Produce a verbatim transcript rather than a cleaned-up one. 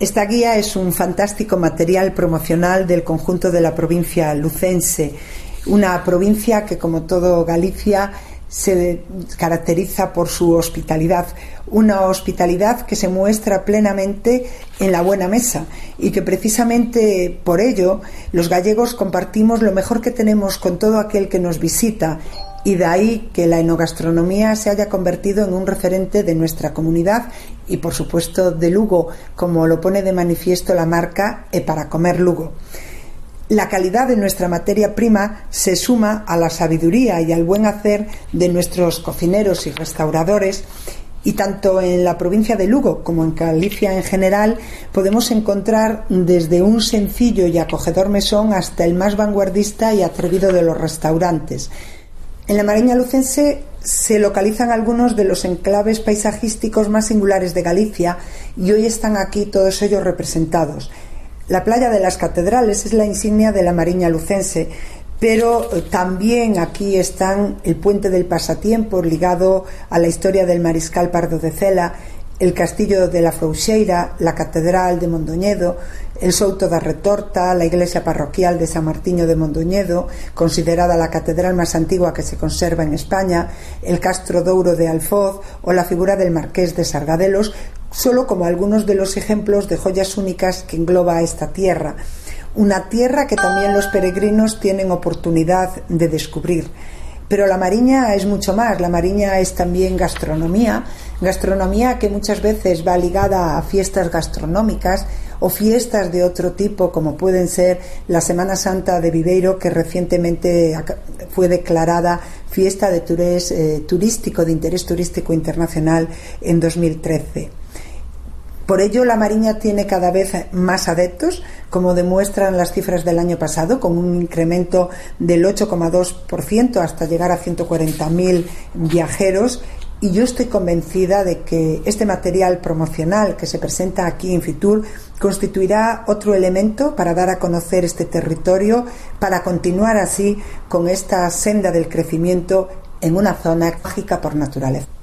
Esta guía es un fantástico material promocional del conjunto de la provincia lucense, una provincia que, como todo Galicia, se caracteriza por su hospitalidad, una hospitalidad que se muestra plenamente en la buena mesa y que precisamente por ello los gallegos compartimos lo mejor que tenemos con todo aquel que nos visita, y de ahí que la enogastronomía se haya convertido en un referente de nuestra comunidad y, por supuesto, de Lugo, como lo pone de manifiesto la marca E para comer Lugo. La calidad de nuestra materia prima se suma a la sabiduría y al buen hacer de nuestros cocineros y restauradores, y tanto en la provincia de Lugo como en Galicia en general podemos encontrar desde un sencillo y acogedor mesón hasta el más vanguardista y atrevido de los restaurantes. En la Mariña lucense se localizan algunos de los enclaves paisajísticos más singulares de Galicia y hoy están aquí todos ellos representados. La playa de las Catedrales es la insignia de la Mariña lucense, pero también aquí están el Puente del Pasatiempo, ligado a la historia del mariscal Pardo de Cela, el Castillo de la Frouxeira, la Catedral de Mondoñedo, el Souto da Retorta, la iglesia parroquial de San Martiño de Mondoñedo, considerada la catedral más antigua que se conserva en España, el Castro Douro de Alfoz o la figura del Marqués de Sargadelos, solo como algunos de los ejemplos de joyas únicas que engloba esta tierra. Una tierra que también los peregrinos tienen oportunidad de descubrir. Pero la Mariña es mucho más, la Mariña es también gastronomía, gastronomía que muchas veces va ligada a fiestas gastronómicas o fiestas de otro tipo, como pueden ser la Semana Santa de Viveiro, que recientemente fue declarada fiesta de turés, eh, turístico, de interés turístico internacional en dos mil trece. Por ello, la Mariña tiene cada vez más adeptos, como demuestran las cifras del año pasado, con un incremento del ocho coma dos por ciento hasta llegar a ciento cuarenta mil viajeros. Y yo estoy convencida de que este material promocional que se presenta aquí en Fitur constituirá otro elemento para dar a conocer este territorio, para continuar así con esta senda del crecimiento en una zona mágica por naturaleza.